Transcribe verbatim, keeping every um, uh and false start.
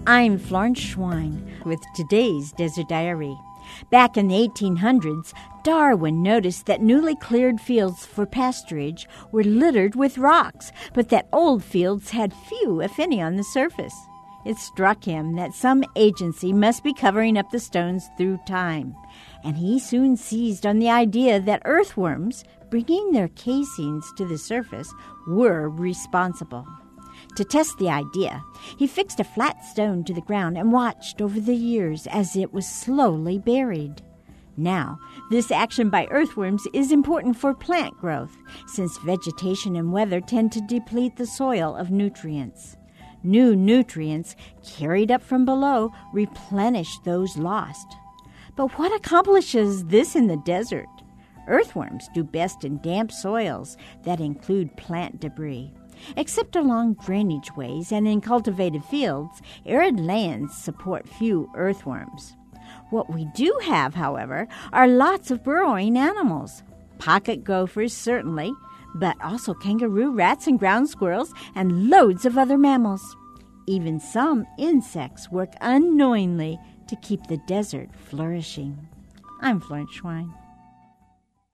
I'm Florence Schwein with today's Desert Diary. Back in the eighteen hundreds, Darwin noticed that newly cleared fields for pasturage were littered with rocks, but that old fields had few, if any, on the surface. It struck him that some agency must be covering up the stones through time, and he soon seized on the idea that earthworms, bringing their casings to the surface, were responsible. To test the idea, he fixed a flat stone to the ground and watched over the years as it was slowly buried. Now, this action by earthworms is important for plant growth, since vegetation and weather tend to deplete the soil of nutrients. New nutrients, carried up from below, replenish those lost. But what accomplishes this in the desert? Earthworms do best in damp soils that include plant debris. Except along drainage ways and in cultivated fields, arid lands support few earthworms. What we do have, however, are lots of burrowing animals. Pocket gophers, certainly, but also kangaroo rats and ground squirrels and loads of other mammals. Even some insects work unknowingly to keep the desert flourishing. I'm Florence Schwein.